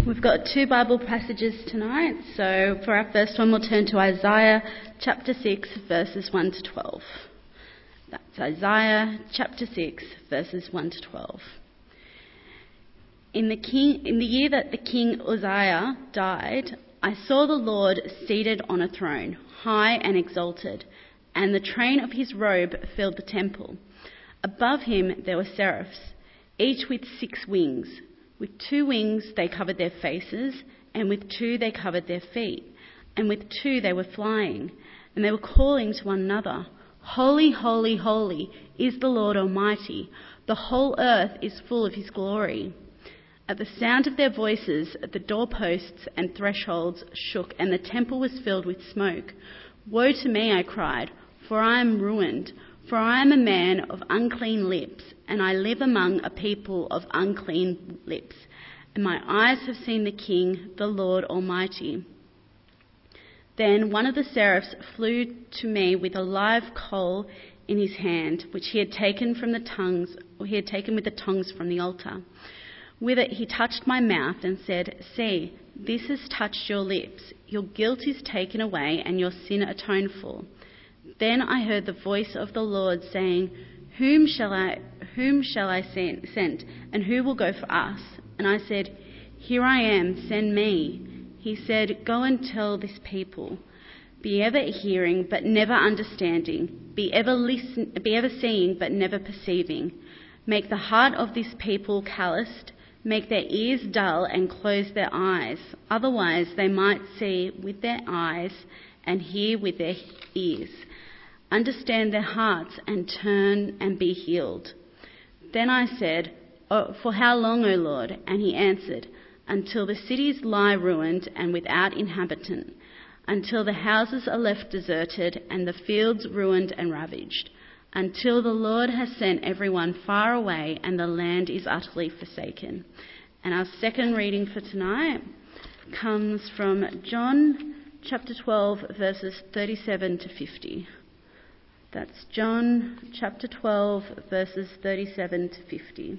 We've got two Bible passages tonight. So for our first one, we'll turn to Isaiah chapter 6, verses 1 to 12. That's Isaiah chapter 6, verses 1 to 12. In the year that the king Uzziah died, I saw the Lord seated on a throne, high and exalted, and the train of his robe filled the temple. Above him there were seraphs, each with 6 wings. With 2 wings they covered their faces, and with 2 they covered their feet, and with 2 they were flying, and they were calling to one another, "Holy, holy, holy is the Lord Almighty. The whole earth is full of his glory." At the sound of their voices, the doorposts and thresholds shook, and the temple was filled with smoke. "Woe to me," I cried, "for I am ruined, for I am a man of unclean lips, and I live among a people of unclean lips, and my eyes have seen the King, the Lord Almighty." Then one of the seraphs flew to me with a live coal in his hand, which he had taken with the tongs from the altar. With it he touched my mouth and said, "See, this has touched your lips. Your guilt is taken away and your sin atoned for." Then I heard the voice of the Lord saying, Whom shall I send, and who will go for us?" And I said, "Here I am, send me." He said, "Go and tell this people, be ever hearing but never understanding, be ever seeing but never perceiving. Make the heart of this people calloused, make their ears dull and close their eyes. Otherwise they might see with their eyes and hear with their ears, understand their hearts and turn and be healed." Then I said, "Oh, for how long, O Lord?" And he answered, "Until the cities lie ruined and without inhabitant, until the houses are left deserted and the fields ruined and ravaged, until the Lord has sent everyone far away and the land is utterly forsaken." And our second reading for tonight comes from John chapter 12, verses 37 to 50. That's John chapter 12, verses 37 to 50.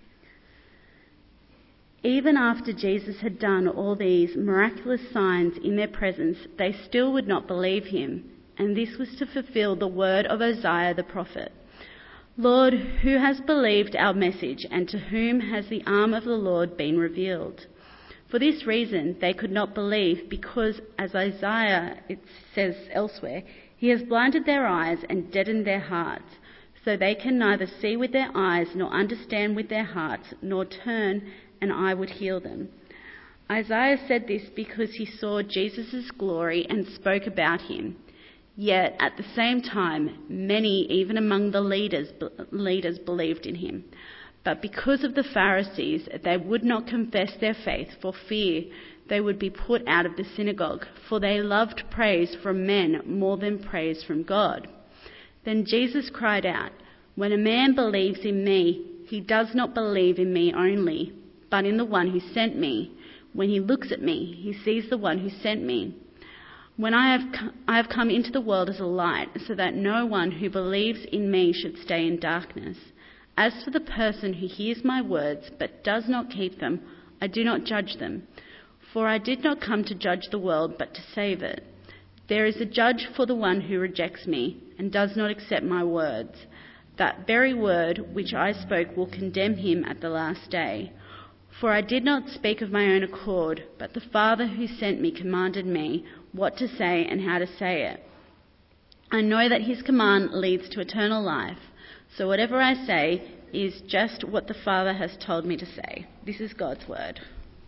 Even after Jesus had done all these miraculous signs in their presence, they still would not believe him. And this was to fulfill the word of Isaiah the prophet. "Lord, who has believed our message, and to whom has the arm of the Lord been revealed?" For this reason they could not believe, because, as Isaiah it says elsewhere, "He has blinded their eyes and deadened their hearts, so they can neither see with their eyes nor understand with their hearts, nor turn, and I would heal them." Isaiah said this because he saw Jesus' glory and spoke about him. Yet at the same time, many, even among the leaders believed in him. But because of the Pharisees, they would not confess their faith for fear they would be put out of the synagogue, for they loved praise from men more than praise from God. Then Jesus cried out, "When a man believes in me, he does not believe in me only, but in the one who sent me. When he looks at me, he sees the one who sent me. When I have come into the world as a light, so that no one who believes in me should stay in darkness. As for the person who hears my words but does not keep them, I do not judge them. For I did not come to judge the world, but to save it. There is a judge for the one who rejects me and does not accept my words. That very word which I spoke will condemn him at the last day. For I did not speak of my own accord, but the Father who sent me commanded me what to say and how to say it. I know that his command leads to eternal life, so whatever I say is just what the Father has told me to say." This is God's word.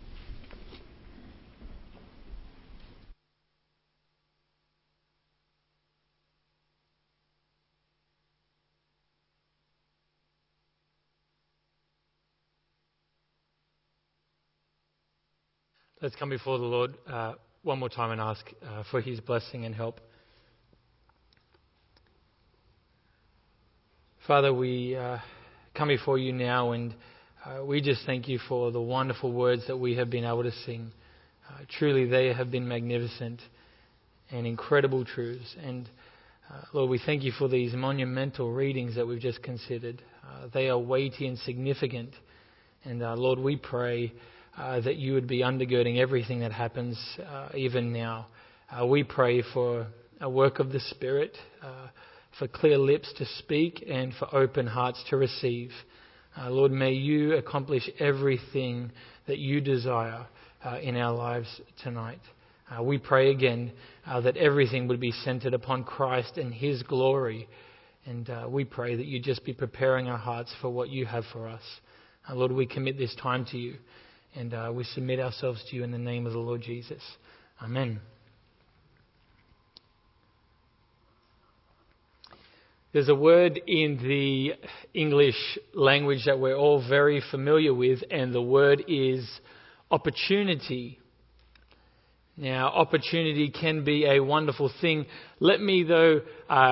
Let's come before the Lord one more time and ask for his blessing and help. Father, we come before you now, and we just thank you for the wonderful words that we have been able to sing. Truly, they have been magnificent and incredible truths. And Lord, we thank you for these monumental readings that we've just considered. They are weighty and significant. And Lord, we pray that you would be undergirding everything that happens even now. We pray for a work of the Spirit, for clear lips to speak and for open hearts to receive. Lord, may you accomplish everything that you desire in our lives tonight. We pray again that everything would be centered upon Christ and His glory. And we pray that you just be preparing our hearts for what you have for us. Lord, we commit this time to you, and we submit ourselves to you in the name of the Lord Jesus. Amen. There's a word in the English language that we're all very familiar with, and the word is opportunity. Now, opportunity can be a wonderful thing. Let me, though,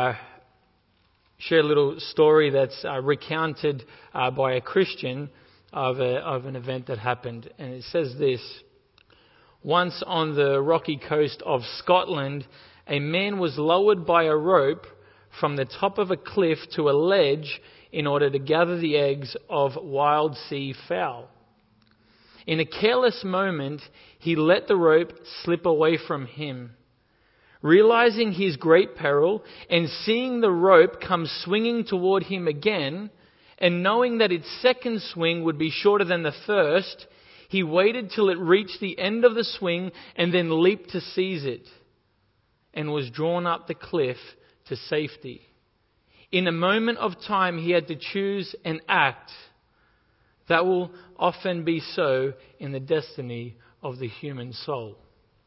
share a little story that's recounted by a Christian of an event that happened. And it says this: once on the rocky coast of Scotland, a man was lowered by a rope from the top of a cliff to a ledge in order to gather the eggs of wild sea fowl. In a careless moment, he let the rope slip away from him. Realizing his great peril and seeing the rope come swinging toward him again, and knowing that its second swing would be shorter than the first, he waited till it reached the end of the swing and then leaped to seize it, and was drawn up the cliff to safety. In a moment of time, he had to choose an act. That will often be so in the destiny of the human soul.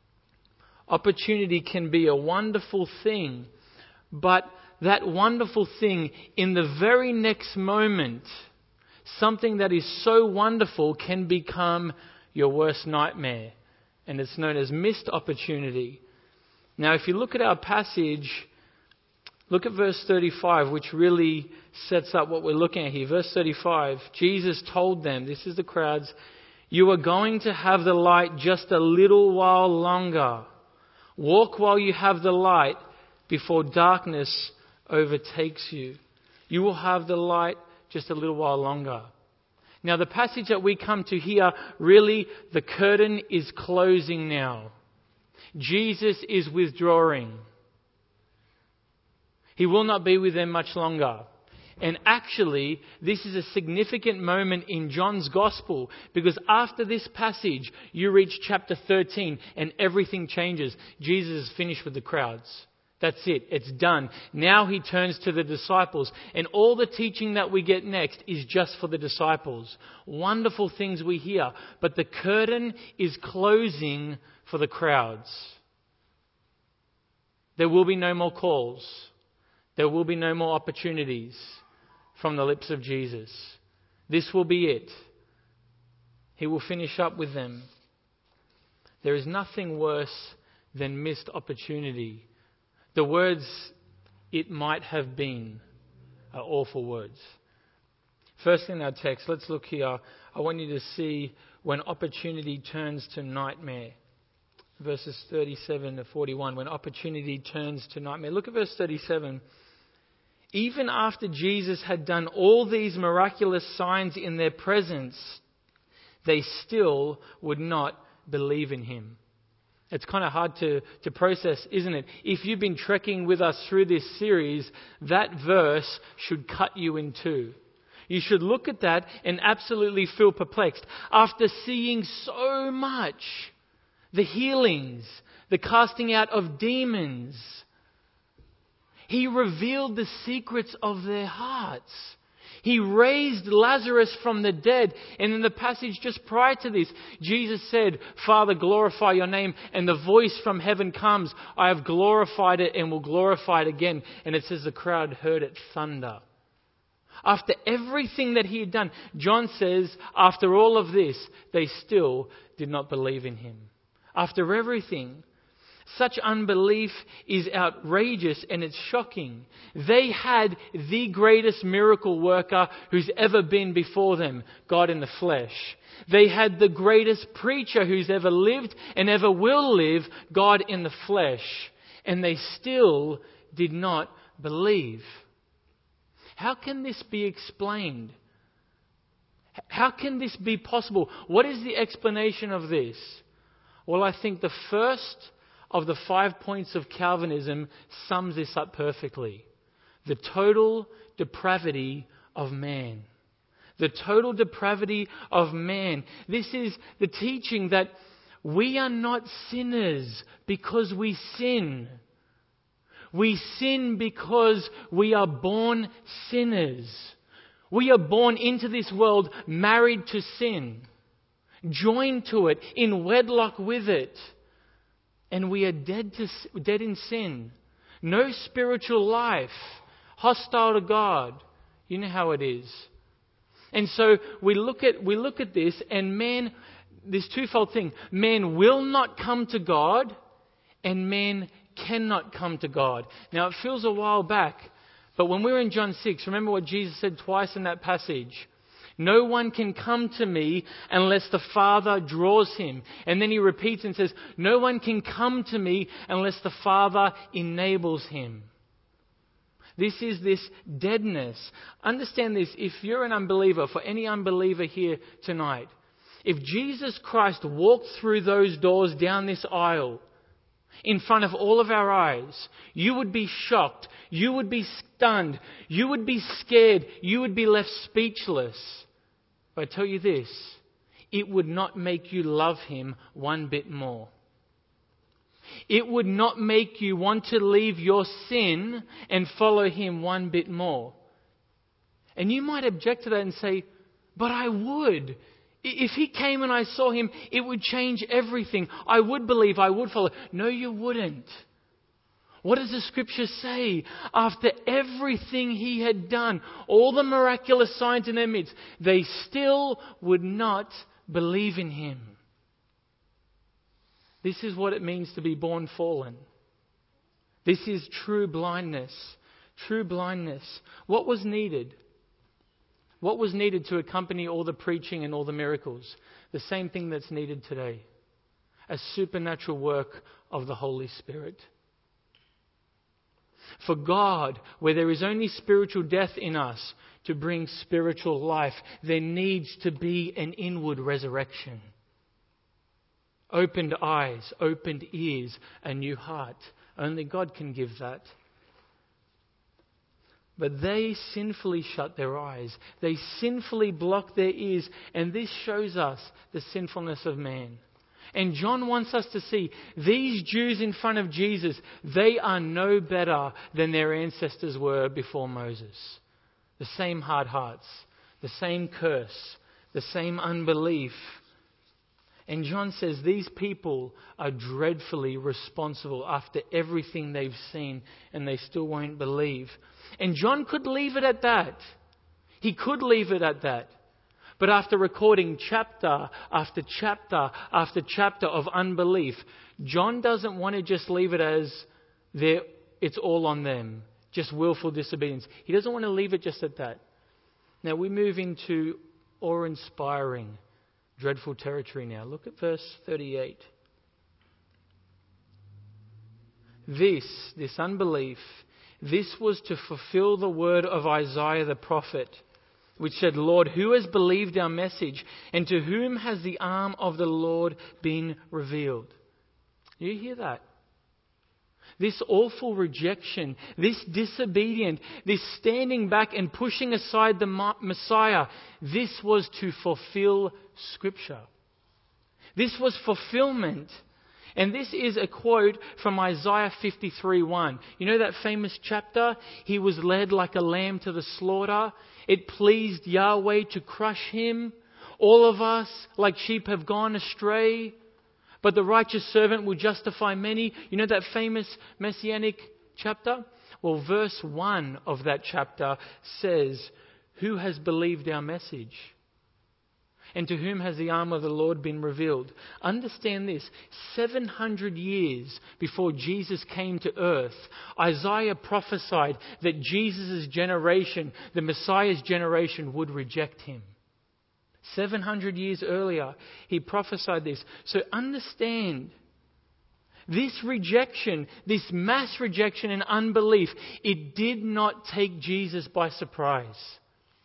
Opportunity can be a wonderful thing, but that wonderful thing, in the very next moment, something that is so wonderful can become your worst nightmare. And it's known as missed opportunity. Now, if you look at our passage, look at verse 35, which really sets up what we're looking at here. Verse 35, Jesus told them, this is the crowds, "You are going to have the light just a little while longer. Walk while you have the light before darkness overtakes you." You will have the light just a little while longer. Now, the passage that we come to here, really, the curtain is closing now. Jesus is withdrawing. He will not be with them much longer. And actually, this is a significant moment in John's Gospel, because after this passage, you reach chapter 13 and everything changes. Jesus is finished with the crowds. That's it. It's done. Now he turns to the disciples, and all the teaching that we get next is just for the disciples. Wonderful things we hear, but the curtain is closing for the crowds. There will be no more calls. There will be no more opportunities from the lips of Jesus. This will be it. He will finish up with them. There is nothing worse than missed opportunity. The words, "it might have been," are awful words. First in our text, let's look here. I want you to see when opportunity turns to nightmare. Verses 37 to 41, when opportunity turns to nightmare. Look at verse 37. Even after Jesus had done all these miraculous signs in their presence, they still would not believe in him. It's kind of hard to process, isn't it? If you've been trekking with us through this series, that verse should cut you in two. You should look at that and absolutely feel perplexed. After seeing so much, the healings, the casting out of demons, he revealed the secrets of their hearts. He raised Lazarus from the dead. And in the passage just prior to this, Jesus said, "Father, glorify your name." And the voice from heaven comes, "I have glorified it and will glorify it again." And it says the crowd heard it thunder. After everything that he had done, John says, after all of this, they still did not believe in him. After everything, such unbelief is outrageous and it's shocking. They had the greatest miracle worker who's ever been before them, God in the flesh. They had the greatest preacher who's ever lived and ever will live, God in the flesh. And they still did not believe. How can this be explained? How can this be possible? What is the explanation of this? Well, I think the first of the 5 points of Calvinism sums this up perfectly. The total depravity of man. The total depravity of man. This is the teaching that we are not sinners because we sin. We sin because we are born sinners. We are born into this world married to sin, joined to it, in wedlock with it. And we are dead in sin. No spiritual life, hostile to God. You know how it is. And so we look at this, and man, this twofold thing. Man will not come to God, and man cannot come to God. Now it feels a while back, but when we were in John 6, remember what Jesus said twice in that passage? No one can come to me unless the Father draws him. And then he repeats and says, no one can come to me unless the Father enables him. This is this deadness. Understand this, if you're an unbeliever, for any unbeliever here tonight, if Jesus Christ walked through those doors down this aisle in front of all of our eyes, you would be shocked, you would be stunned, you would be scared, you would be left speechless. But I tell you this, it would not make you love him one bit more. It would not make you want to leave your sin and follow him one bit more. And you might object to that and say, but I would. If he came and I saw him, it would change everything. I would believe, I would follow. No, you wouldn't. What does the scripture say? After everything he had done, all the miraculous signs in their midst, they still would not believe in him. This is what it means to be born fallen. This is true blindness. True blindness. What was needed? What was needed to accompany all the preaching and all the miracles? The same thing that's needed today. A supernatural work of the Holy Spirit. For God, where there is only spiritual death in us, to bring spiritual life, there needs to be an inward resurrection. Opened eyes, opened ears, a new heart. Only God can give that. But they sinfully shut their eyes. They sinfully block their ears. And this shows us the sinfulness of man. And John wants us to see these Jews in front of Jesus, they are no better than their ancestors were before Moses. The same hard hearts, the same curse, the same unbelief. And John says these people are dreadfully responsible after everything they've seen, and they still won't believe. And John could leave it at that. He could leave it at that. But after recording chapter after chapter after chapter of unbelief, John doesn't want to just leave it as it's all on them, just willful disobedience. He doesn't want to leave it just at that. Now we move into awe-inspiring, dreadful territory now. Look at verse 38. This unbelief, this was to fulfill the word of Isaiah the prophet, which said, Lord, who has believed our message, and to whom has the arm of the Lord been revealed? You hear that? This awful rejection, this disobedience, this standing back and pushing aside the Messiah, this was to fulfill Scripture. This was fulfillment. And this is a quote from Isaiah 53:1. You know that famous chapter? He was led like a lamb to the slaughter. It pleased Yahweh to crush him. All of us, like sheep, have gone astray. But the righteous servant will justify many. You know that famous messianic chapter? Well, verse 1 of that chapter says, who has believed our message? And to whom has the arm of the Lord been revealed? Understand this. 700 years before Jesus came to earth, Isaiah prophesied that Jesus' generation, the Messiah's generation, would reject him. 700 years earlier, he prophesied this. So understand, this rejection, this mass rejection and unbelief, it did not take Jesus by surprise.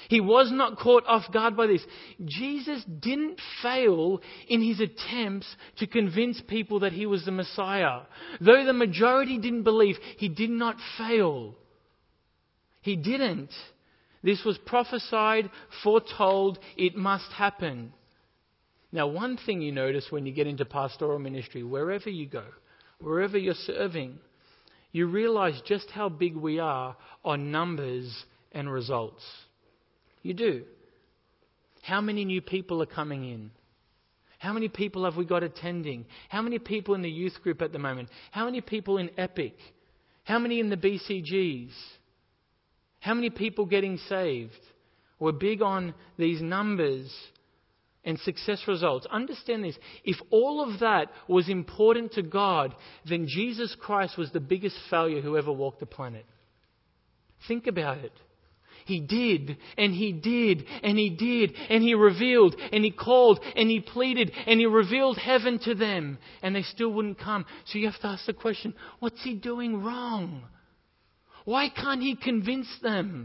He was not caught off guard by this. Jesus didn't fail in his attempts to convince people that he was the Messiah. Though the majority didn't believe, he did not fail. He didn't. This was prophesied, foretold, it must happen. Now, one thing you notice when you get into pastoral ministry, wherever you go, wherever you're serving, you realize just how big we are on numbers and results. You do. How many new people are coming in? How many people have we got attending? How many people in the youth group at the moment? How many people in Epic? How many in the BCGs? How many people getting saved? We're big on these numbers and success results. Understand this. If all of that was important to God, then Jesus Christ was the biggest failure who ever walked the planet. Think about it. He did, and he did, and he did, and he revealed, and he called, and he pleaded, and he revealed heaven to them, and they still wouldn't come. So you have to ask the question, what's he doing wrong? Why can't he convince them?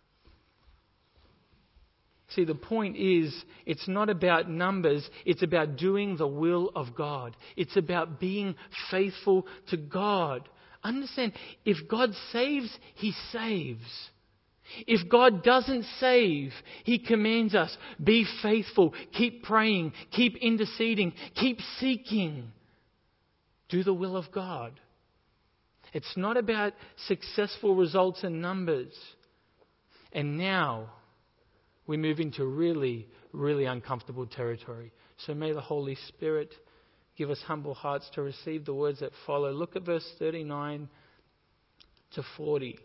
See, the point is, it's not about numbers, it's about doing the will of God. It's about being faithful to God. Understand, if God saves, he saves. If God doesn't save, he commands us, be faithful, keep praying, keep interceding, keep seeking. Do the will of God. It's not about successful results and numbers. And now we move into really, really uncomfortable territory. So may the Holy Spirit give us humble hearts to receive the words that follow. Look at verse 39 to 40.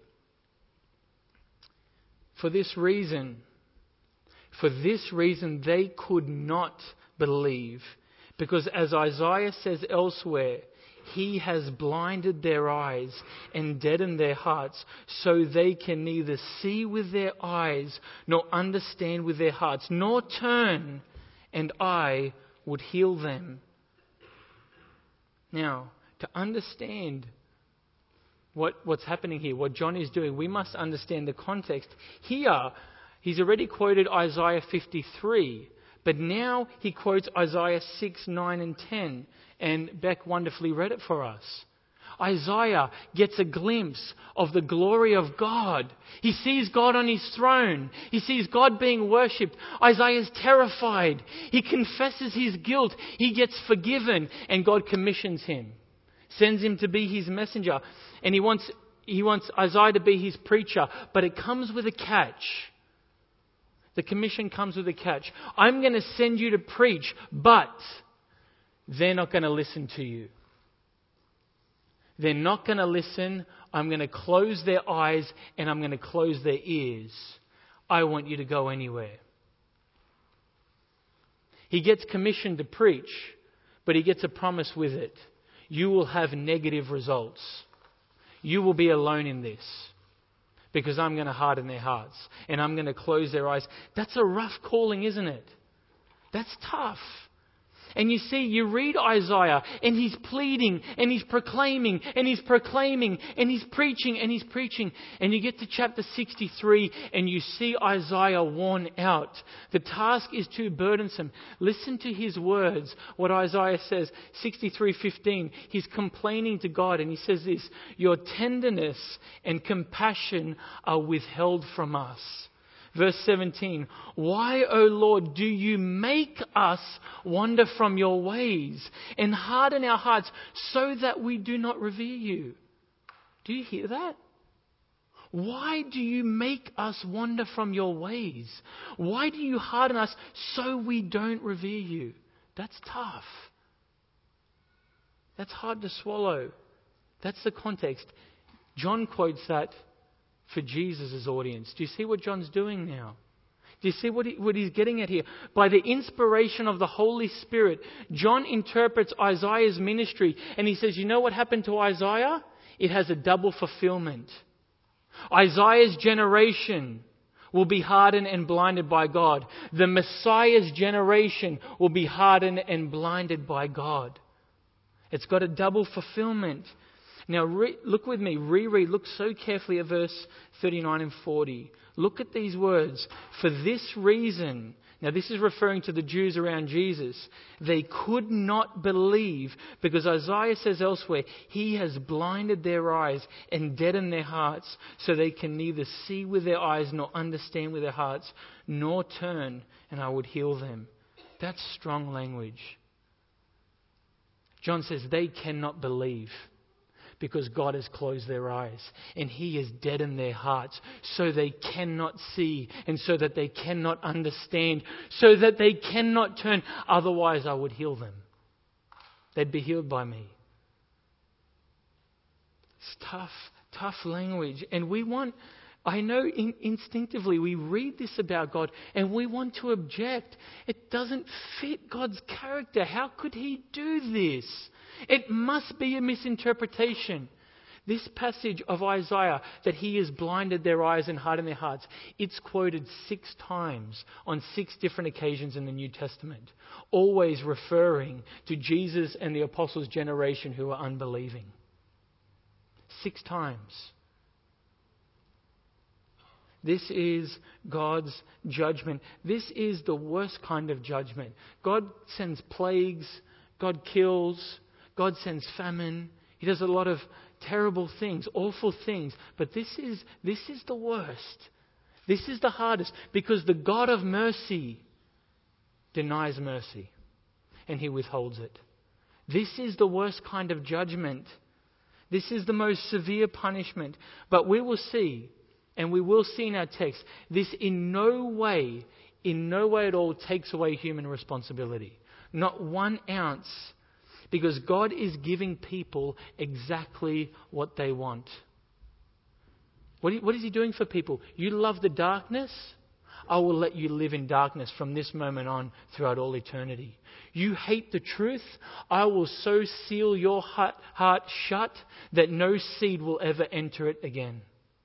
For this reason, they could not believe. Because as Isaiah says elsewhere, he has blinded their eyes and deadened their hearts, so they can neither see with their eyes nor understand with their hearts, nor turn, and I would heal them. Now, to understand what's happening here, what John is doing, we must understand the context. Here, he's already quoted Isaiah 53, but now he quotes Isaiah 6, 9 and 10, and Beck wonderfully read it for us. Isaiah gets a glimpse of the glory of God. He sees God on his throne. He sees God being worshipped. Isaiah's terrified. He confesses his guilt. He gets forgiven, and God commissions him, sends him to be his messenger. And he wants Isaiah to be his preacher. But it comes with a catch. The commission comes with a catch. I'm going to send you to preach, but they're not going to listen to you. They're not going to listen. I'm going to close their eyes and I'm going to close their ears. I want you to go anywhere. He gets commissioned to preach, but he gets a promise with it. You will have negative results. You will be alone in this because I'm going to harden their hearts and I'm going to close their eyes. That's a rough calling, isn't it? That's tough. And you see, you read Isaiah and he's pleading and he's proclaiming and he's proclaiming and he's preaching and he's preaching. And you get to chapter 63 and you see Isaiah worn out. The task is too burdensome. Listen to his words, what Isaiah says, 63:15. He's complaining to God and he says this, your tenderness and compassion are withheld from us. Verse 17, why, O Lord, do you make us wander from your ways and harden our hearts so that we do not revere you? Do you hear that? Why do you make us wander from your ways? Why do you harden us so we don't revere you? That's tough. That's hard to swallow. That's the context. John quotes that for Jesus' audience. Do you see what John's doing now? Do you see what he's getting at here? By the inspiration of the Holy Spirit, John interprets Isaiah's ministry and he says, you know what happened to Isaiah? It has a double fulfillment. Isaiah's generation will be hardened and blinded by God. The Messiah's generation will be hardened and blinded by God. It's got a double fulfillment. Now look with me, reread, look so carefully at verse 39 and 40. Look at these words. For this reason, now this is referring to the Jews around Jesus, they could not believe because Isaiah says elsewhere, He has blinded their eyes and deadened their hearts so they can neither see with their eyes nor understand with their hearts, nor turn and I would heal them. That's strong language. John says they cannot believe because God has closed their eyes and He has deadened their hearts so they cannot see and so that they cannot understand, so that they cannot turn. Otherwise, I would heal them. They'd be healed by me. It's tough language. And I know instinctively we read this about God and we want to object. It doesn't fit God's character. How could He do this? It must be a misinterpretation. This passage of Isaiah, that He has blinded their eyes and hardened their hearts, it's quoted 6 times on 6 different occasions in the New Testament, always referring to Jesus and the apostles' generation who are unbelieving. 6 times. This is God's judgment. This is the worst kind of judgment. God sends plagues. God kills. God sends famine. He does a lot of terrible things, awful things. But this is the worst. This is the hardest because the God of mercy denies mercy and He withholds it. This is the worst kind of judgment. This is the most severe punishment. But we will see, and we will see in our text, this in no way at all takes away human responsibility. Not 1 ounce. Because God is giving people exactly what they want. What is He doing for people? You love the darkness? I will let you live in darkness from this moment on throughout all eternity. You hate the truth? I will so seal your heart shut that no seed will ever enter it again.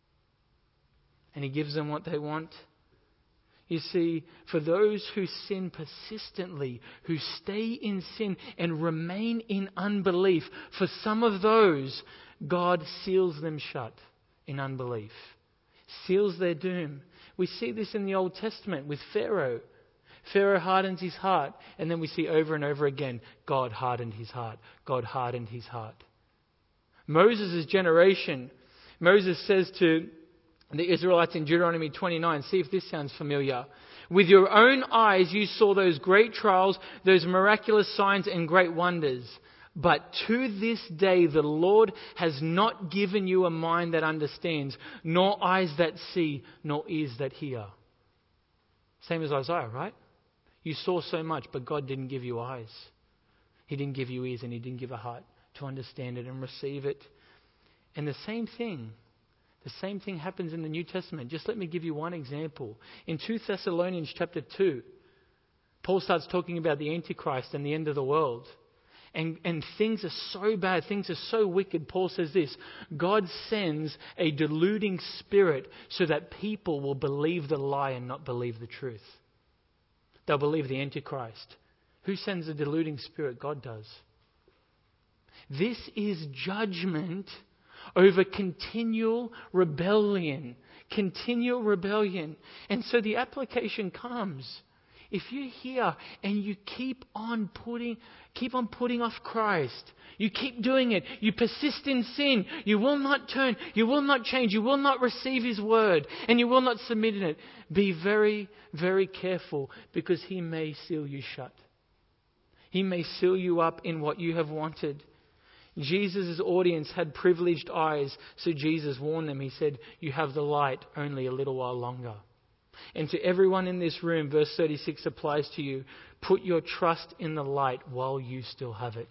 And He gives them what they want. You see, for those who sin persistently, who stay in sin and remain in unbelief, for some of those, God seals them shut in unbelief. Seals their doom. We see this in the Old Testament with Pharaoh. Pharaoh hardens his heart, and then we see over and over again, God hardened his heart. God hardened his heart. Moses' generation, Moses says to the Israelites in Deuteronomy 29, see if this sounds familiar. With your own eyes you saw those great trials, those miraculous signs and great wonders. But to this day the Lord has not given you a mind that understands, nor eyes that see, nor ears that hear. Same as Isaiah, right? You saw so much, but God didn't give you eyes. He didn't give you ears and He didn't give a heart to understand it and receive it. And the same thing happens in the New Testament. Just let me give you one example. In 2 Thessalonians chapter 2, Paul starts talking about the Antichrist and the end of the world. And things are so bad, things are so wicked. Paul says this, God sends a deluding spirit so that people will believe the lie and not believe the truth. They'll believe the Antichrist. Who sends a deluding spirit? God does. This is judgment over continual rebellion. And so the application comes. If you're here and you keep on putting off Christ, you keep doing it, you persist in sin, you will not turn, you will not change, you will not receive His word, and you will not submit in it, be very, very careful, because He may seal you shut. He may seal you up in what you have wanted. Jesus' audience had privileged eyes, so Jesus warned them. He said, you have the light only a little while longer. And to everyone in this room, verse 36 applies to you. Put your trust in the light while you still have it.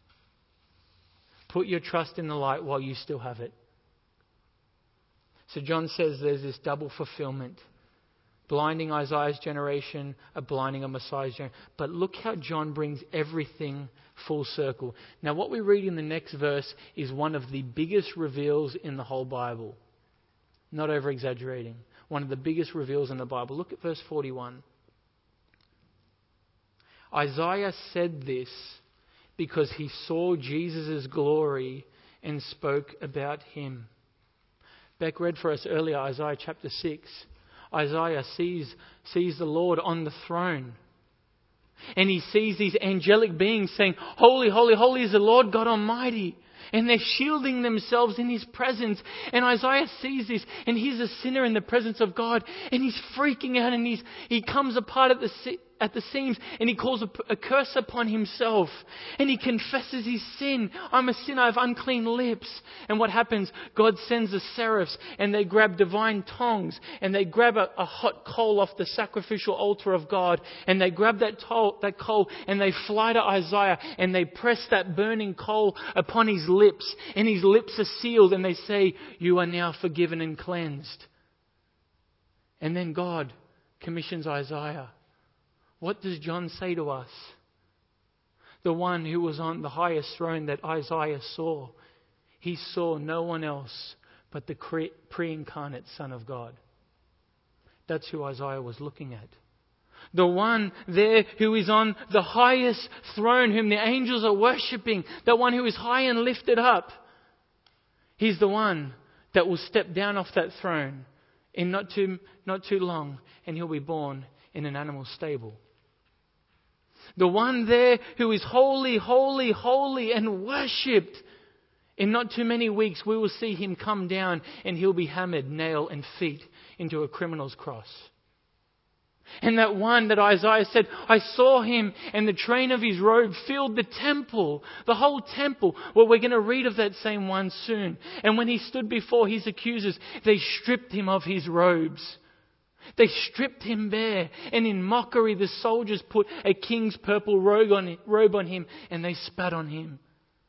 Put your trust in the light while you still have it. So John says there's this double fulfillment. Blinding Isaiah's generation, a blinding of Messiah's generation. But look how John brings everything full circle. Now what we read in the next verse is one of the biggest reveals in the whole Bible. Not over-exaggerating. One of the biggest reveals in the Bible. Look at verse 41. Isaiah said this because he saw Jesus' glory and spoke about him. Beck read for us earlier Isaiah chapter 6. Isaiah sees the Lord on the throne. And he sees these angelic beings saying, "Holy, holy, holy is the Lord God Almighty." And they're shielding themselves in His presence. And Isaiah sees this, and he's a sinner in the presence of God. And he's freaking out, and he comes apart at the seams, and he calls a curse upon himself. And he confesses his sin. "I'm a sinner, I have unclean lips." And what happens? God sends the seraphs, and they grab divine tongs, and they grab a hot coal off the sacrificial altar of God, and they grab that coal, and they fly to Isaiah, and they press that burning coal upon his lips, and his lips are sealed, and they say, "You are now forgiven and cleansed." And then God commissions Isaiah. What does John say to us? The one who was on the highest throne that Isaiah saw, he saw no one else but the pre-incarnate Son of God. That's who Isaiah was looking at. The one there who is on the highest throne, whom the angels are worshipping, the one who is high and lifted up. He's the one that will step down off that throne in not too long, and he'll be born in an animal stable. The one there who is holy, holy, holy and worshipped. In not too many weeks, we will see him come down, and he'll be hammered, nail and feet into a criminal's cross. And that one that Isaiah said, "I saw him, and the train of his robe filled the temple," the whole temple. Well, we're going to read of that same one soon. And when he stood before his accusers, they stripped him of his robes. They stripped him bare, and in mockery the soldiers put a king's purple robe on him, and they spat on him.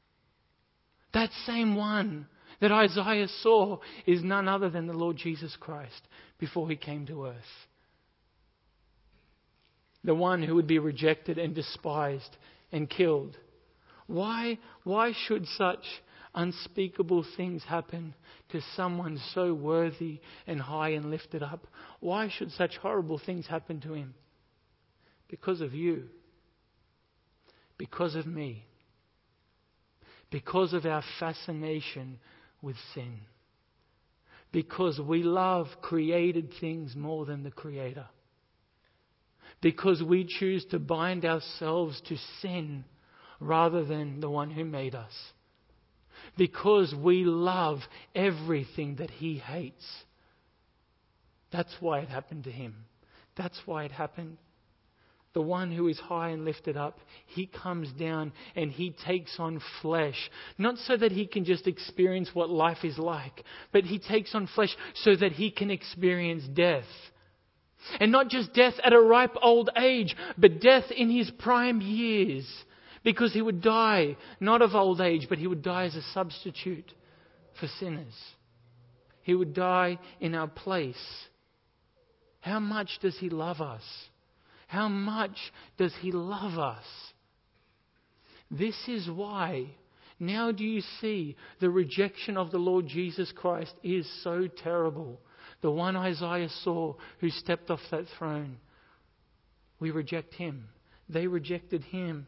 That same one that Isaiah saw is none other than the Lord Jesus Christ before he came to earth. The one who would be rejected and despised and killed. Why should such unspeakable things happen to someone so worthy and high and lifted up? Why should such horrible things happen to him? Because of you. Because of me. Because of our fascination with sin. Because we love created things more than the Creator. Because we choose to bind ourselves to sin rather than the one who made us. Because we love everything that He hates. That's why it happened to him. That's why it happened. The one who is high and lifted up, He comes down and He takes on flesh. Not so that He can just experience what life is like, but He takes on flesh so that He can experience death. And not just death at a ripe old age, but death in His prime years. Because He would die, not of old age, but He would die as a substitute for sinners. He would die in our place. How much does He love us? How much does He love us? This is why, now do you see, the rejection of the Lord Jesus Christ is so terrible. The one Isaiah saw who stepped off that throne. We reject Him. They rejected Him.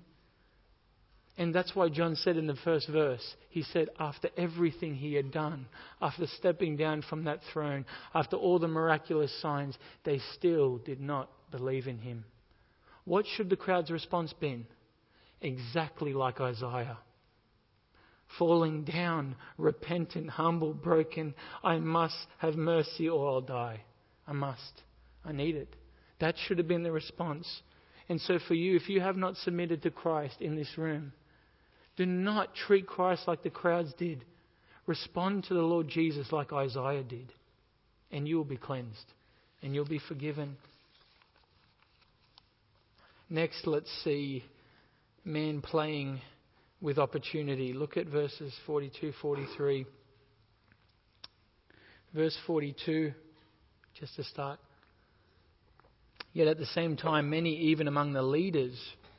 And that's why John said in the first verse, he said after everything He had done, after stepping down from that throne, after all the miraculous signs, they still did not believe in Him. What should the crowd's response been? Exactly like Isaiah. Falling down, repentant, humble, broken. I must have mercy or I'll die. I must. I need it. That should have been the response. And so for you, if you have not submitted to Christ in this room, do not treat Christ like the crowds did. Respond to the Lord Jesus like Isaiah did. And you will be cleansed. And you'll be forgiven. Next, let's see man playing with opportunity. Look at verses 42, 43. Verse 42, just to start. Yet at the same time, many even among the leaders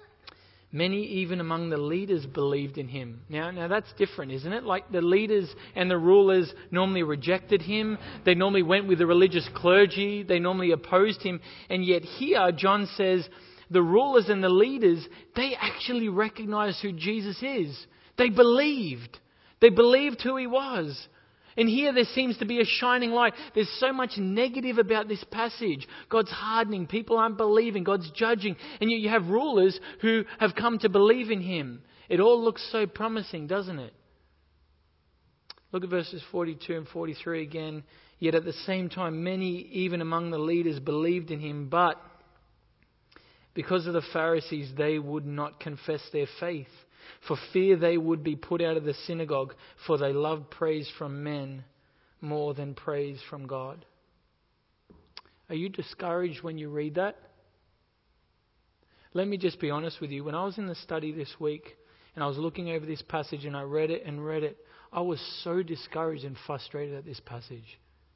believed in Him. Now that's different, isn't it? Like the leaders and the rulers normally rejected Him. They normally went with the religious clergy. They normally opposed Him. And yet here, John says, the rulers and the leaders, they actually recognized who Jesus is. They believed. They believed who he was. And here there seems to be a shining light. There's so much negative about this passage. God's hardening. People aren't believing. God's judging. And yet you have rulers who have come to believe in him. It all looks so promising, doesn't it? Look at verses 42 and 43 again. Yet at the same time, many, even among the leaders, believed in him. But because of the Pharisees, they would not confess their faith, for fear they would be put out of the synagogue, for they loved praise from men more than praise from God. Are you discouraged when you read that? Let me just be honest with you. When I was in the study this week and I was looking over this passage and I read it, I was so discouraged and frustrated at this passage.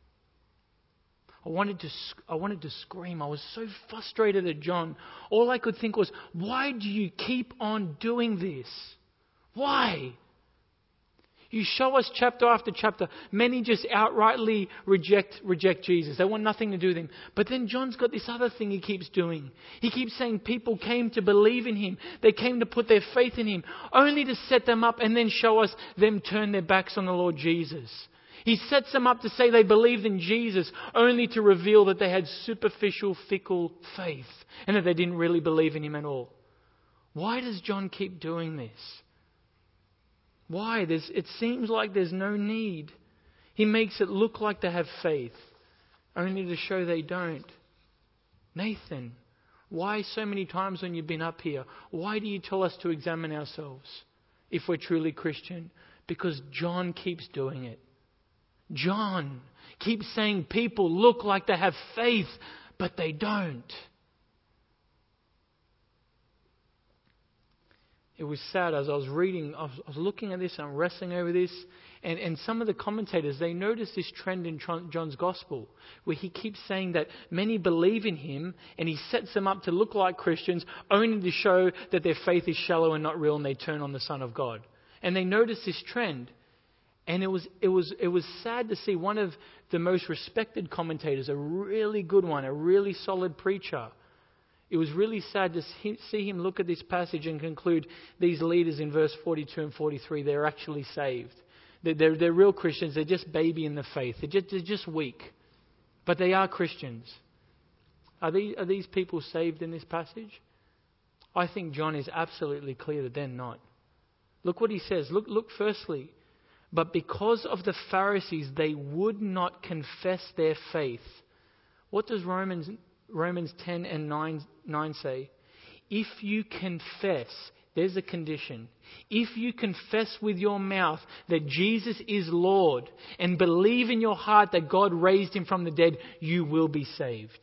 I wanted to scream. I was so frustrated at John. All I could think was, why do you keep on doing this? Why? You show us chapter after chapter. Many just outrightly reject Jesus. They want nothing to do with him. But then John's got this other thing he keeps doing. He keeps saying people came to believe in him. They came to put their faith in him, only to set them up and then show us them turn their backs on the Lord Jesus. He sets them up to say they believed in Jesus, only to reveal that they had superficial, fickle faith and that they didn't really believe in him at all. Why does John keep doing this? Why? It seems like there's no need. He makes it look like they have faith, only to show they don't. Nathan, why so many times when you've been up here, why do you tell us to examine ourselves if we're truly Christian? Because John keeps doing it. John keeps saying people look like they have faith, but they don't. It was sad as I was reading, I was looking at this, I'm wrestling over this, and some of the commentators, they noticed this trend in John's Gospel, where he keeps saying that many believe in him, and he sets them up to look like Christians, only to show that their faith is shallow and not real, and they turn on the Son of God. And they noticed this trend. And it was sad to see one of the most respected commentators, a really good one, a really solid preacher. It was really sad to see him look at this passage and conclude these leaders in verse 42 and 43, they're actually saved. They're real Christians. They're just baby in the faith. They're just weak. But they are Christians. Are these people saved in this passage? I think John is absolutely clear that they're not. Look what he says. Look firstly. But because of the Pharisees, they would not confess their faith. What does Romans 10 and 9 say? If you confess, there's a condition. If you confess with your mouth that Jesus is Lord and believe in your heart that God raised him from the dead, you will be saved.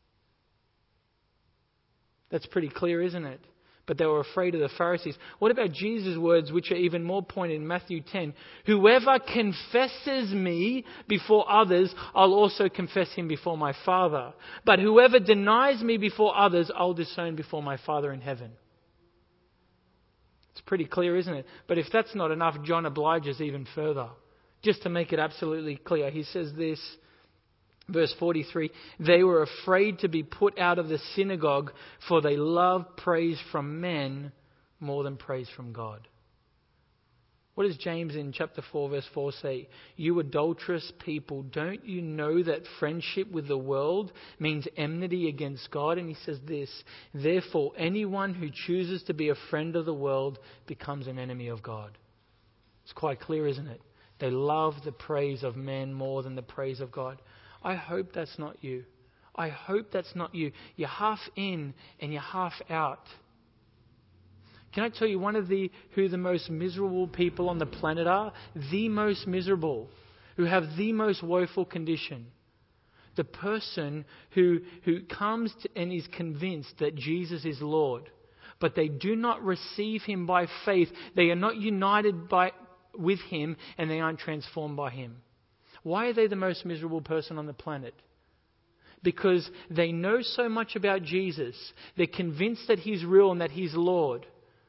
That's pretty clear, isn't it? But they were afraid of the Pharisees. What about Jesus' words, which are even more pointed in Matthew 10? Whoever confesses me before others, I'll also confess him before my Father. But whoever denies me before others, I'll disown before my Father in heaven. It's pretty clear, isn't it? But if that's not enough, John obliges even further. Just to make it absolutely clear, he says this, verse 43, they were afraid to be put out of the synagogue, for they love praise from men more than praise from God. What does James in chapter 4 verse 4 say? You adulterous people, don't you know that friendship with the world means enmity against God? And he says this, therefore anyone who chooses to be a friend of the world becomes an enemy of God. It's quite clear, isn't it? They love the praise of men more than the praise of God. I hope that's not you. I hope that's not you. You're half in and you're half out. Can I tell you who the most miserable people on the planet are? The most miserable, who have the most woeful condition. The person who comes to and is convinced that Jesus is Lord, but they do not receive him by faith. They are not united with him, and they aren't transformed by him. Why are they the most miserable person on the planet? Because they know so much about Jesus. They're convinced that he's real and that he's Lord.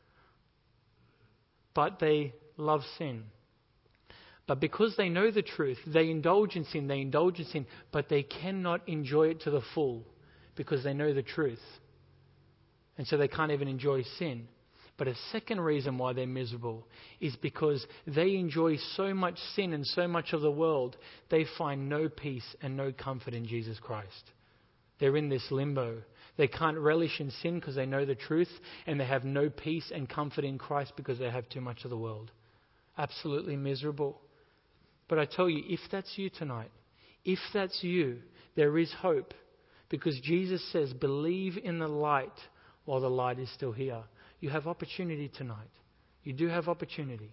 But they love sin. But because they know the truth, they indulge in sin, but they cannot enjoy it to the full because they know the truth. And so they can't even enjoy sin. But a second reason why they're miserable is because they enjoy so much sin and so much of the world, they find no peace and no comfort in Jesus Christ. They're in this limbo. They can't relish in sin because they know the truth, and they have no peace and comfort in Christ because they have too much of the world. Absolutely miserable. But I tell you, if that's you tonight, if that's you, there is hope, because Jesus says, believe in the light while the light is still here. You have opportunity tonight. You do have opportunity.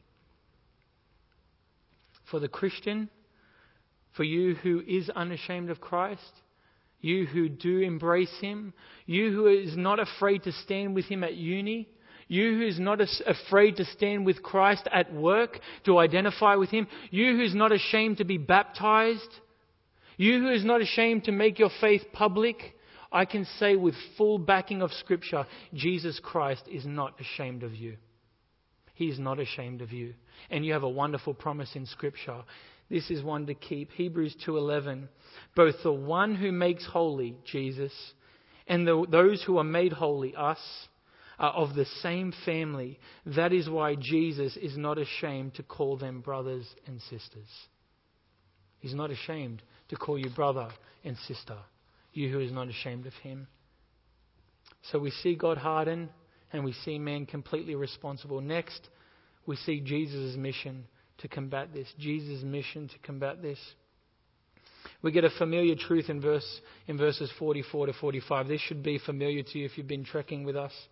For the Christian, for you who is unashamed of Christ, you who do embrace Him, you who is not afraid to stand with Him at uni, you who's not afraid to stand with Christ at work, to identify with Him, you who's not ashamed to be baptized, you who is not ashamed to make your faith public, I can say with full backing of Scripture, Jesus Christ is not ashamed of you. He is not ashamed of you. And you have a wonderful promise in Scripture. This is one to keep. Hebrews 2:11. Both the one who makes holy, Jesus, and those who are made holy, us, are of the same family. That is why Jesus is not ashamed to call them brothers and sisters. He's not ashamed to call you brother and sister. You who is not ashamed of Him. So we see God harden, and we see man completely responsible. Next, we see Jesus' mission to combat this. Jesus' mission to combat this. We get a familiar truth in verses 44 to 45. This should be familiar to you if you've been trekking with us.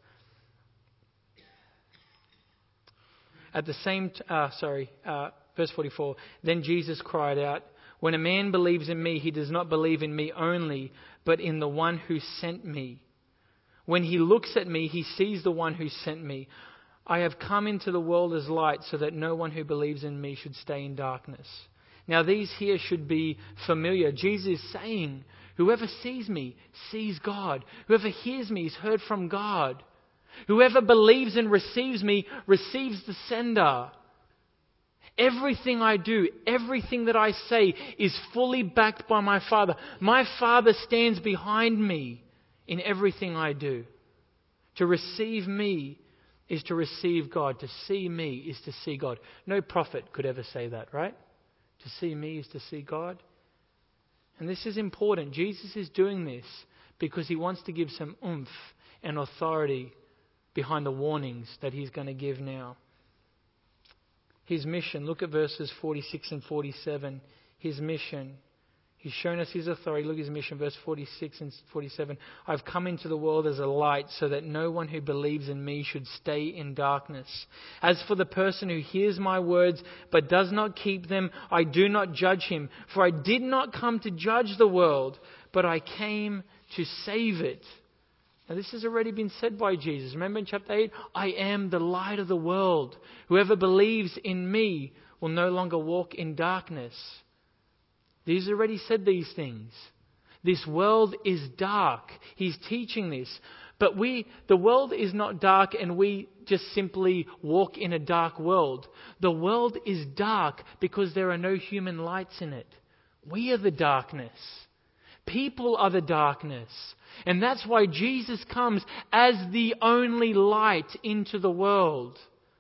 At the same, verse 44. Then Jesus cried out, "When a man believes in me, he does not believe in me only, but in the one who sent me. When he looks at me, he sees the one who sent me. I have come into the world as light, so that no one who believes in me should stay in darkness." Now these here should be familiar. Jesus is saying, whoever sees me sees God. Whoever hears me has heard from God. Whoever believes and receives me receives the sender. Everything I do, everything that I say is fully backed by my Father. My Father stands behind me in everything I do. To receive me is to receive God. To see me is to see God. No prophet could ever say that, right? To see me is to see God. And this is important. Jesus is doing this because He wants to give some oomph and authority behind the warnings that He's going to give now. His mission, look at verses 46 and 47. His mission. He's shown us His authority. Look at His mission, verse 46 and 47. I've come into the world as a light so that no one who believes in me should stay in darkness. As for the person who hears my words but does not keep them, I do not judge him. For I did not come to judge the world, but I came to save it. Now this has already been said by Jesus. Remember in chapter 8? I am the light of the world. Whoever believes in me will no longer walk in darkness. He's already said these things. This world is dark. He's teaching this. But the world is not dark and we just simply walk in a dark world. The world is dark because there are no human lights in it. We are the darkness. People are the darkness. And that's why Jesus comes as the only light into the world.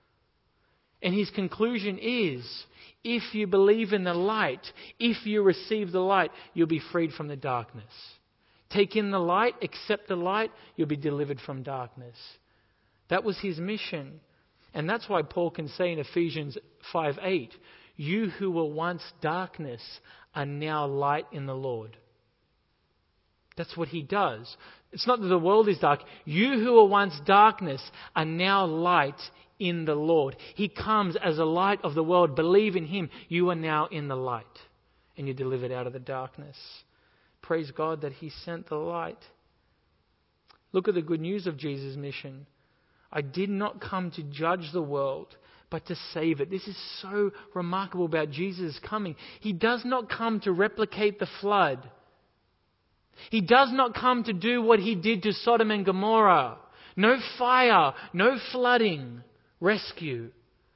And His conclusion is, if you believe in the light, if you receive the light, you'll be freed from the darkness. Take in the light, accept the light, you'll be delivered from darkness. That was His mission. And that's why Paul can say in Ephesians 5:8, you who were once darkness are now light in the Lord. That's what He does. It's not that the world is dark. You who were once darkness are now light in the Lord. He comes as a light of the world. Believe in Him. You are now in the light. And you're delivered out of the darkness. Praise God that He sent the light. Look at the good news of Jesus' mission. I did not come to judge the world, but to save it. This is so remarkable about Jesus coming. He does not come to replicate the flood. He does not come to do what He did to Sodom and Gomorrah. No fire, no flooding. Rescue.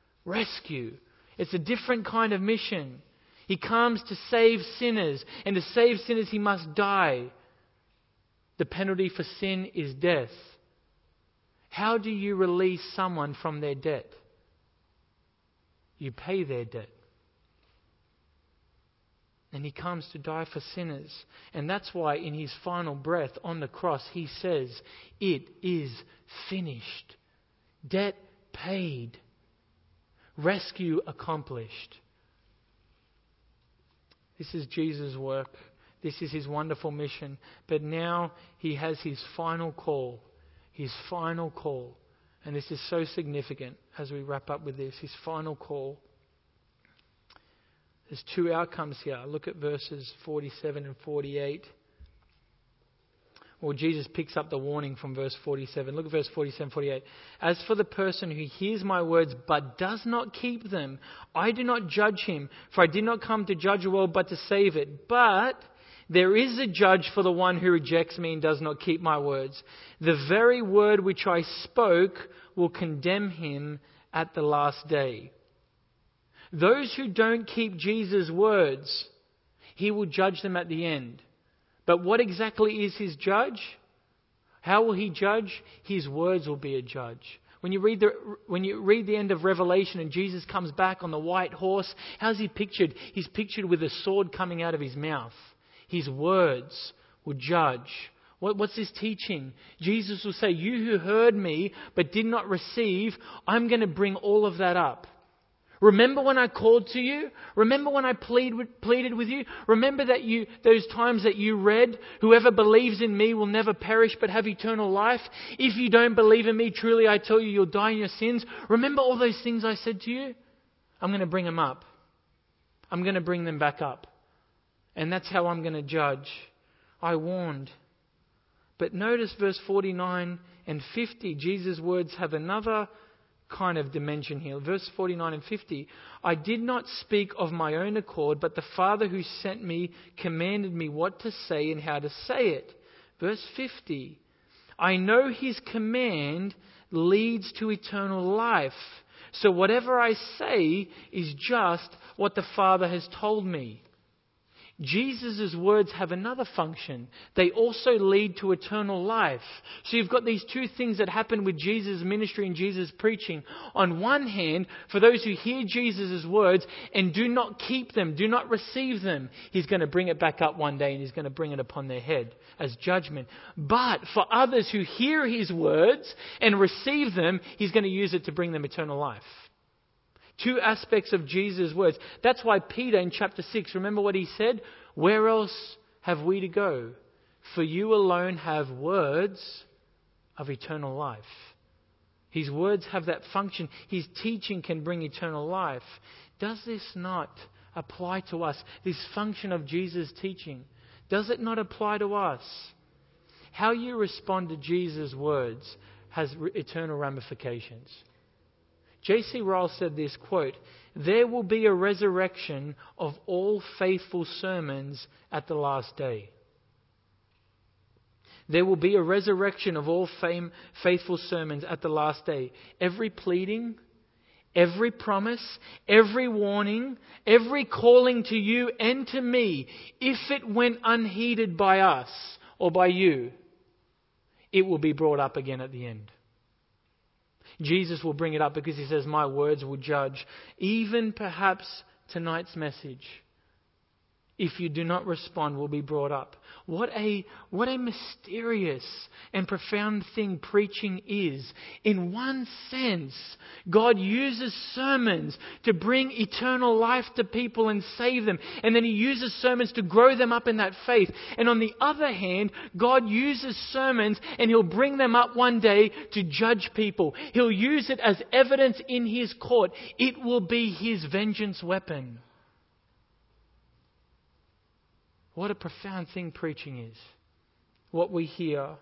It's a different kind of mission. He comes to save sinners, and to save sinners He must die. The penalty for sin is death. How do you release someone from their debt? You pay their debt. And he comes to die for sinners. And that's why in his final breath on the cross, he says, it is finished. Debt paid. Rescue accomplished. This is Jesus' work. This is his wonderful mission. But now he has his final call. His final call. And this is so significant as we wrap up with this. His final call. There's two outcomes here. Look at verses 47 and 48. Well, Jesus picks up the warning from verse 47. Look at verse 47, 48. As for the person who hears my words but does not keep them, I do not judge him, for I did not come to judge the world but to save it. But there is a judge for the one who rejects me and does not keep my words. The very word which I spoke will condemn him at the last day. Those who don't keep Jesus' words, he will judge them at the end. But what exactly is his judge? How will he judge? His words will be a judge. When you read the end of Revelation and Jesus comes back on the white horse, how's he pictured? He's pictured with a sword coming out of his mouth. His words will judge. What's this teaching? Jesus will say, you who heard me but did not receive, I'm going to bring all of that up. Remember when I called to you? Remember when I pleaded with you? Remember that those times that you read, whoever believes in me will never perish but have eternal life? If you don't believe in me, truly I tell you, you'll die in your sins. Remember all those things I said to you? I'm going to bring them up. I'm going to bring them back up. And that's how I'm going to judge. I warned. But notice verse 49 and 50, Jesus' words have another kind of dimension here. Verse 49 and 50. I did not speak of my own accord, but the Father who sent me commanded me what to say and how to say it. Verse 50. I know his command leads to eternal life. So whatever I say is just what the Father has told me. Jesus' words have another function. They also lead to eternal life. So you've got these two things that happen with Jesus' ministry and Jesus' preaching. On one hand, for those who hear Jesus' words and do not keep them, do not receive them, he's going to bring it back up one day and he's going to bring it upon their head as judgment. But for others who hear his words and receive them, he's going to use it to bring them eternal life. Two aspects of Jesus' words. That's why Peter in chapter 6, remember what he said? Where else have we to go? For you alone have words of eternal life. His words have that function. His teaching can bring eternal life. Does this not apply to us? This function of Jesus' teaching. Does it not apply to us? How you respond to Jesus' words has eternal ramifications. J.C. Ryle said this, quote, there will be a resurrection of all faithful sermons at the last day. There will be a resurrection of all faithful sermons at the last day. Every pleading, every promise, every warning, every calling to you and to me, if it went unheeded by us or by you, it will be brought up again at the end. Jesus will bring it up because he says, my words will judge. Even perhaps tonight's message, if you do not respond, will be brought up. What a mysterious and profound thing preaching is. In one sense, God uses sermons to bring eternal life to people and save them. And then he uses sermons to grow them up in that faith. And on the other hand, God uses sermons and he'll bring them up one day to judge people. He'll use it as evidence in his court. It will be his vengeance weapon. What a profound thing preaching is. What we hear.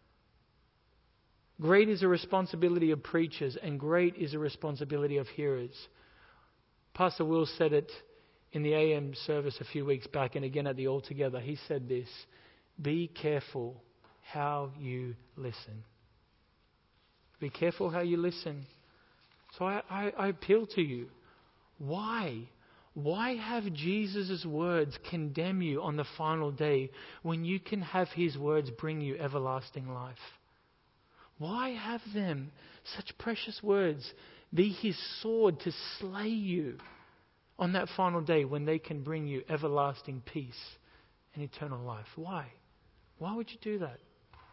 Great is the responsibility of preachers and great is the responsibility of hearers. Pastor Will said it in the AM service a few weeks back and again at the All Together. He said this, be careful how you listen. Be careful how you listen. So I appeal to you. Why? Why have Jesus' words condemn you on the final day when you can have his words bring you everlasting life? Why have them, such precious words, be his sword to slay you on that final day when they can bring you everlasting peace and eternal life? Why? Why would you do that?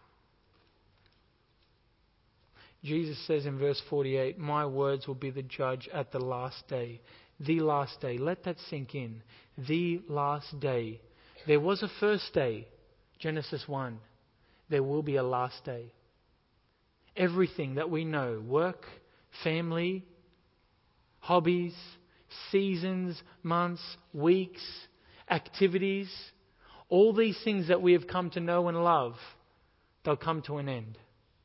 Jesus says in verse 48, my words will be the judge at the last day. The last day. Let that sink in. The last day. There was a first day, Genesis 1. There will be a last day. Everything that we know, work, family, hobbies, seasons, months, weeks, activities, all these things that we have come to know and love, they'll come to an end.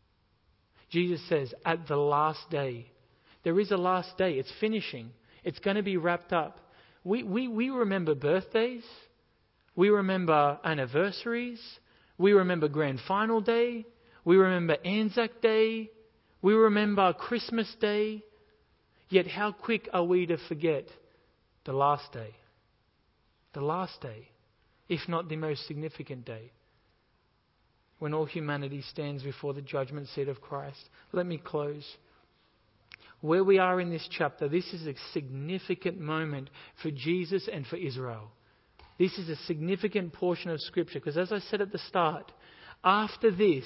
Jesus says, at the last day. There is a last day. It's finishing. It's going to be wrapped up. We remember birthdays. We remember anniversaries. We remember Grand Final Day. We remember Anzac Day. We remember Christmas Day. Yet how quick are we to forget the last day? The last day, if not the most significant day, when all humanity stands before the judgment seat of Christ. Let me close. Where we are in this chapter, this is a significant moment for Jesus and for Israel. This is a significant portion of Scripture because, as I said at the start, after these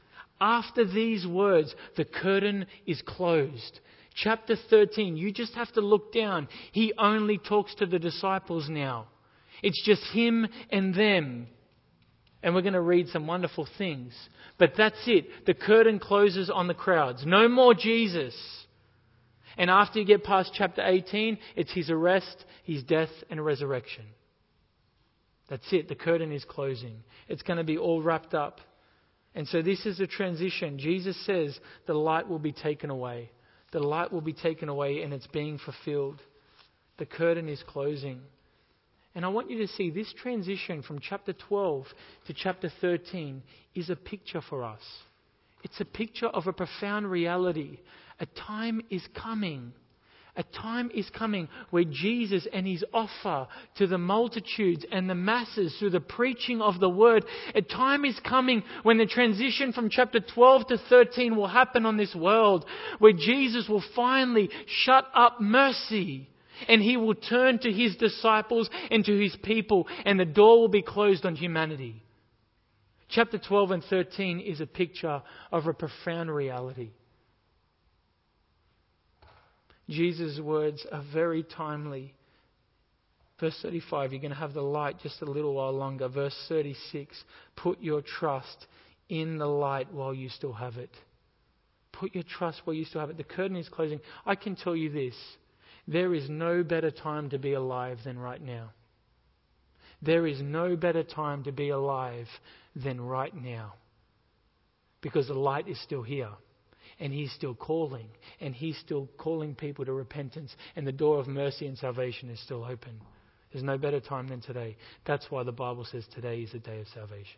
words, the curtain is closed. Chapter 13, you just have to look down. He only talks to the disciples now. It's just him and them. And we're going to read some wonderful things. But that's it. The curtain closes on the crowds. No more Jesus. And after you get past chapter 18, it's his arrest, his death and resurrection. That's it. The curtain is closing. It's going to be all wrapped up. And so this is a transition. Jesus says the light will be taken away. The light will be taken away and it's being fulfilled. The curtain is closing. And I want you to see this transition from chapter 12 to chapter 13 is a picture for us. It's a picture of a profound reality. A time is coming. A time is coming where Jesus and his offer to the multitudes and the masses through the preaching of the word, a time is coming when the transition from chapter 12 to 13 will happen on this world, where Jesus will finally shut up mercy. And he will turn to his disciples and to his people, and the door will be closed on humanity. Chapter 12 and 13 is a picture of a profound reality. Jesus' words are very timely. Verse 35, you're going to have the light just a little while longer. Verse 36, put your trust in the light while you still have it. Put your trust while you still have it. The curtain is closing. I can tell you this. There is no better time to be alive than right now. There is no better time to be alive than right now. Because the light is still here. And he's still calling. And he's still calling people to repentance. And the door of mercy and salvation is still open. There's no better time than today. That's why the Bible says today is the day of salvation.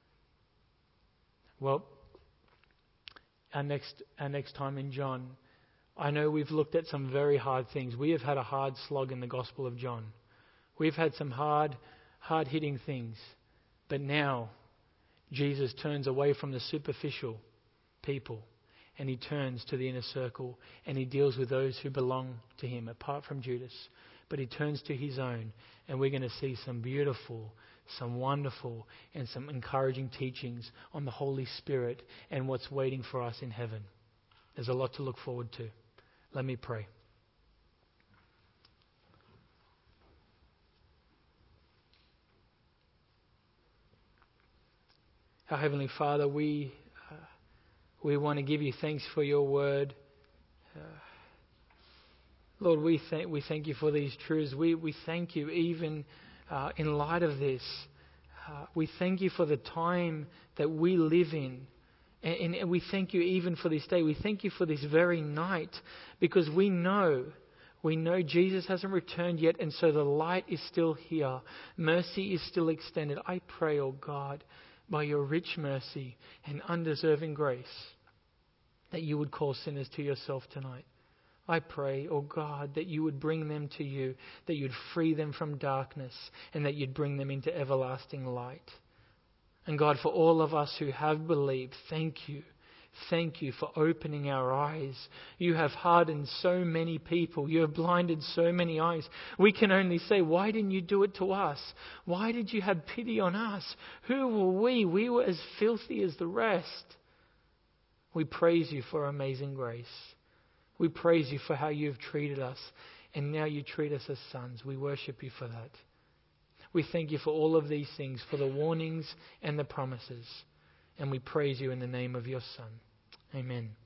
Well, our next time in John, I know we've looked at some very hard things. We have had a hard slog in the Gospel of John. We've had some hard-hitting things. But now, Jesus turns away from the superficial people and he turns to the inner circle and he deals with those who belong to him, apart from Judas. But he turns to his own, and we're going to see some beautiful, some wonderful, and some encouraging teachings on the Holy Spirit and what's waiting for us in heaven. There's a lot to look forward to. Let me pray. Our Heavenly Father, we want to give you thanks for your word. Lord, we thank you for these truths. We thank you even in light of this. We thank you for the time that we live in. And we thank you even for this day. We thank you for this very night, because we know Jesus hasn't returned yet, and so the light is still here. Mercy is still extended. I pray, oh God, by your rich mercy and undeserving grace, that you would call sinners to yourself tonight. I pray, oh God, that you would bring them to you, that you'd free them from darkness, and that you'd bring them into everlasting light. And God, for all of us who have believed, thank you. Thank you for opening our eyes. You have hardened so many people. You have blinded so many eyes. We can only say, why didn't you do it to us? Why did you have pity on us? Who were we? We were as filthy as the rest. We praise you for amazing grace. We praise you for how you've treated us. And now you treat us as sons. We worship you for that. We thank you for all of these things, for the warnings and the promises. And we praise you in the name of your Son. Amen.